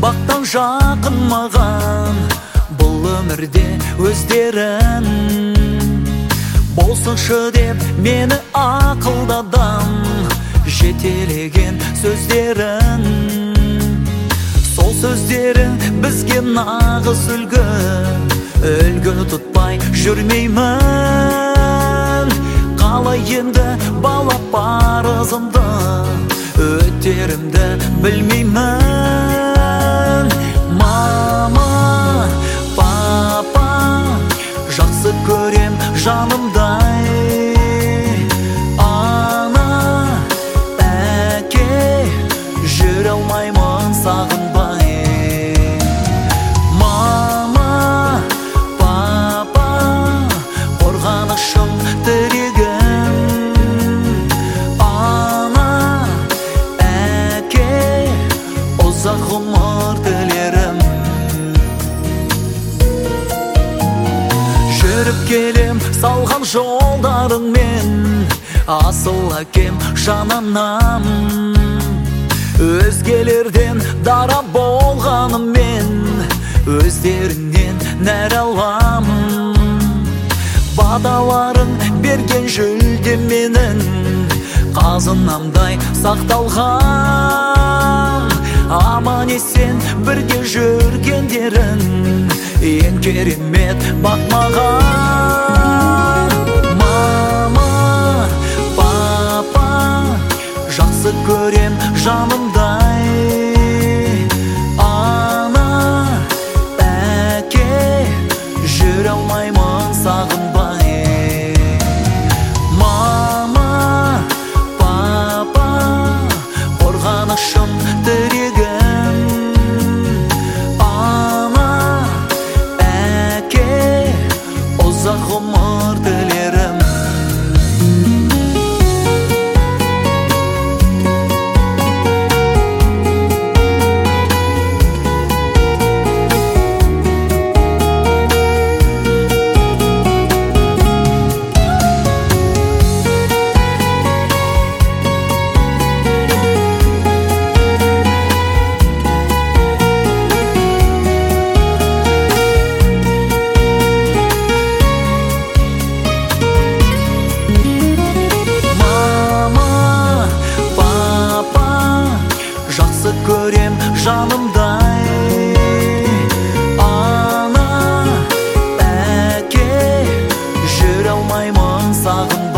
бақтан жақын маған, бұл өмірде өздерін. Болсыншы деп мені ақылдадым, жетелеген сөздерін. Сол сөздерің бізге нағыз үлгі тұтпай жүрмеймін. Қалай енді балап парызымды, өтерімді білмеймін. Мама, папа, жақсы көрем жанымдай. Ана, әке, жүре алмаймын сағынбай. Мама, папа, қорғанышым, тірегім. Ана, әке, ұзақ ғұмыр тілерім. Жүріп келем салған жолдарыңмен, асыл әкем жананам. Өзгелерден дара болғаныммен, өздерінен нәр алам. Баталарың берген жүлде менің, қазынамдай сақталған. Аман есен бірге жүргендерің, ең керемет бақ маған. Мама, папа, жақсы көрем жанымдай. Ана, әке, жүре алмаймын сағынбай. Мама, папа, қорғанышым, тірегім. Ана, әке, ұзақ ғұмыр тілерім. Жақсы көрем жанымдай. Ана, әке, жүре алмаймын сағынбай.